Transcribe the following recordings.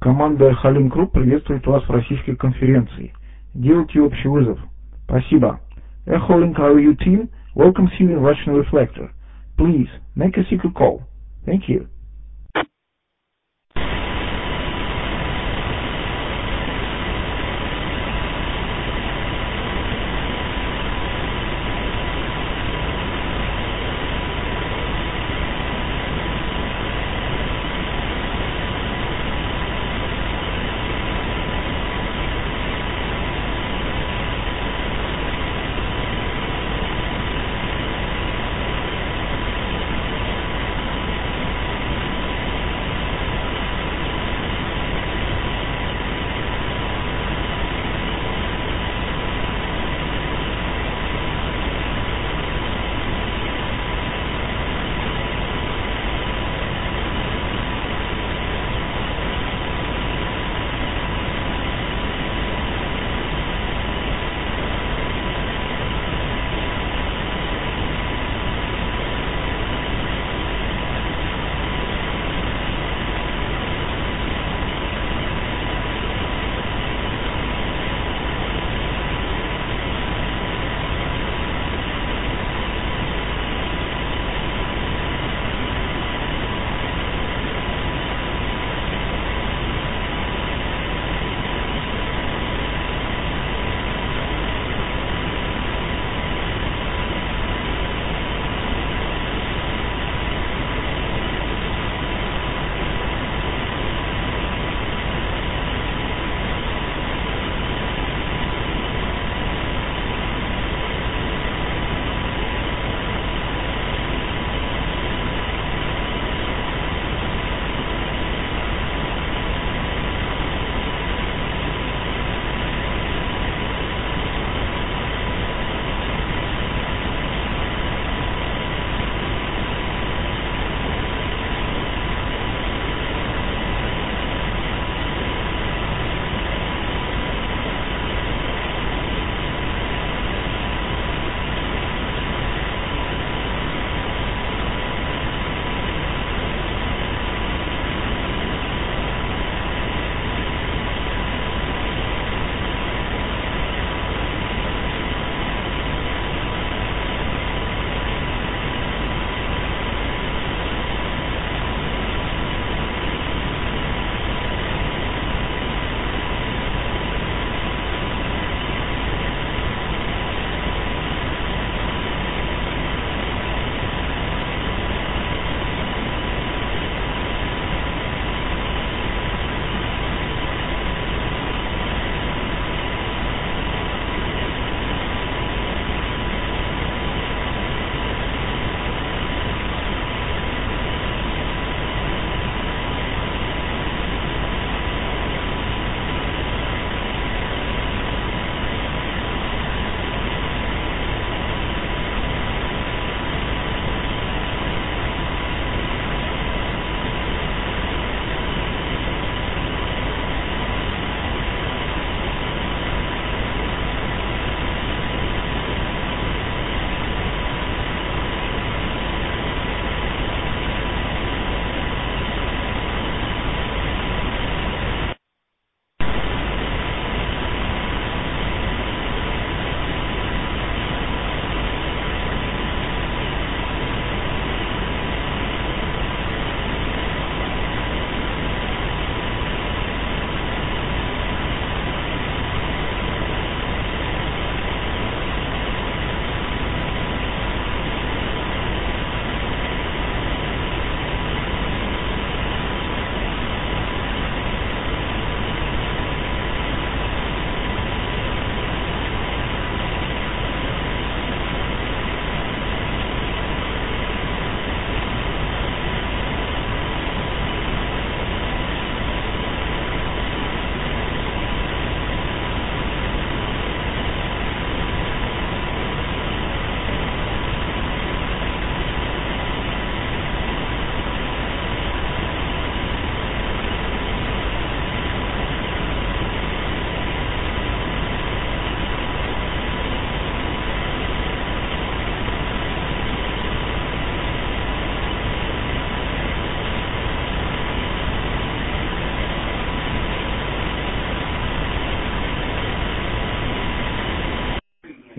Команда Халим Групп приветствует вас в российской конференции. Делайте общий вызов. Спасибо. Echo Link RU team welcomes you in Russian Reflector. Please, make a secret call. Thank you.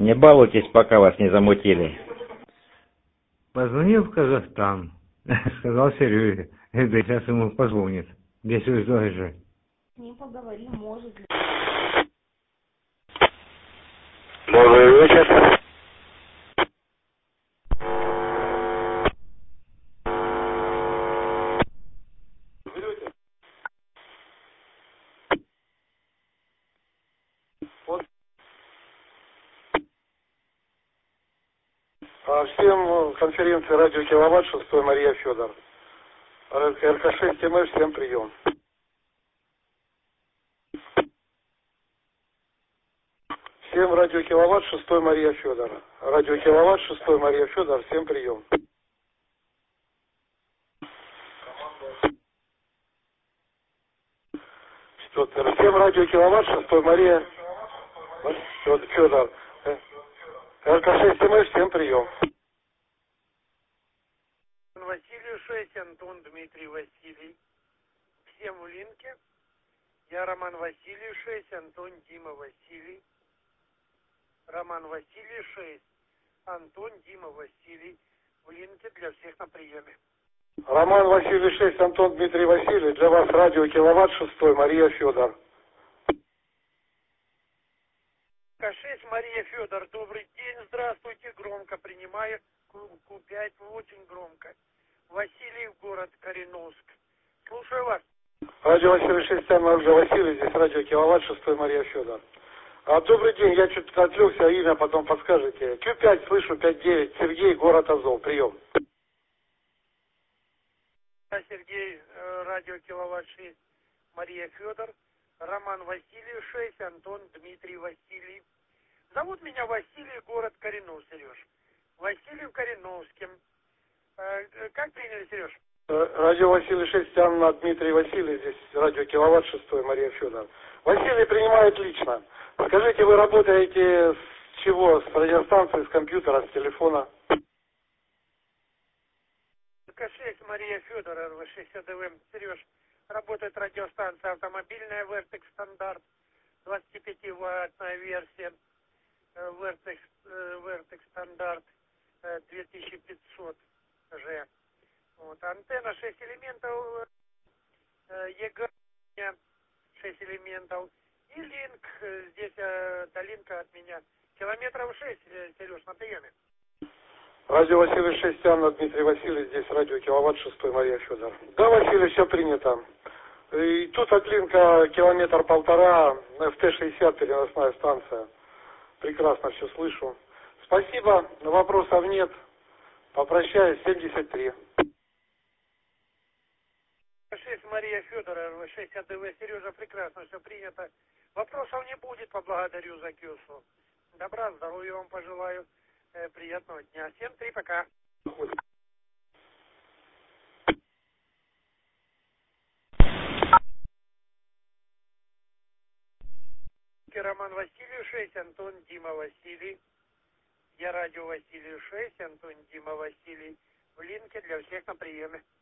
Не балуйтесь, пока вас не замутили. Позвонил в Казахстан, сказал Сереге, это сейчас ему позвонит. Без связи же. С ним поговорим, может ли. Добрый вечер. Всем конференции «Радио Киловатт», 6 Мария Федор. РК-6 ТМ, всем прием. Всем «Радио Киловатт», 6 Мария Федор. «Радио Киловатт», 6 Мария Федор, всем прием. Всем «Радио Киловатт», 6 Мария Федор. РК-6 ТМ, всем прием. Василий 6, Антон Дмитрий Василий. Всем в линке. Я Роман Василий 6, Антон Дима Василий. Роман Василий 6, Антон Дима Василий. В линке для всех на приеме. Роман Василий 6, Антон Дмитрий Василий. Для вас «Радио Киловатт», 6 Мария Федор. К6 Мария Федор, добрый день, здравствуйте, громко принимаю. Q5 очень громко. Василий, город Кореновск. Слушаю вас. Радио Василий 6, Ольга Василий, здесь «Радио Киловатт», 6 Мария Федор. Добрый день, я что-то отвлекся, имя потом подскажете. Q5, слышу, 5-9, Сергей, город Азов, прием. Сергей, радио Киловатт 6, Мария Федор. Роман Василий 6, Антон Дмитрий Василий. Зовут меня Василий, город Кореновск, Сереж. Василий в Кореновске. Как приняли, Сереж? Радио Василий 6, Анна Дмитрий Василий, здесь «Радио Киловатт», 6 Мария Федор. Василий принимает лично. Скажите, вы работаете с чего? С радиостанции, с компьютера, с телефона? К6 Мария Федор, РВ6 АДВ. Сереж, работает радиостанция автомобильная Вертекс Стандарт, 25-ваттная версия. Вертекс Стандарт 2500 Ж. Вот. Антенна 6 элементов, ЕГА 6 элементов. И линк, здесь долинка от меня. Километров 6, Сереж, на приеме. Радио Василий 6, Анна Дмитрий Василий, здесь «Радио Киловатт», 6 Мария Федор. Да, Василий, все принято. И тут от линка 1,5 километра, ФТ-60, переносная станция. Прекрасно все слышу. Спасибо, вопросов нет. Попрощаюсь, 73. 6 Мария Федора, 6 АДВ. Сережа, прекрасно, все принято. Вопросов не будет, поблагодарю за КЮСу. Добра, здоровья вам пожелаю. Приятного дня. Всем 3, пока. Роман Василий 6, Антон Дима Василий. Я радио Василий 6, Антон Дима Василий. В линке для всех на приеме.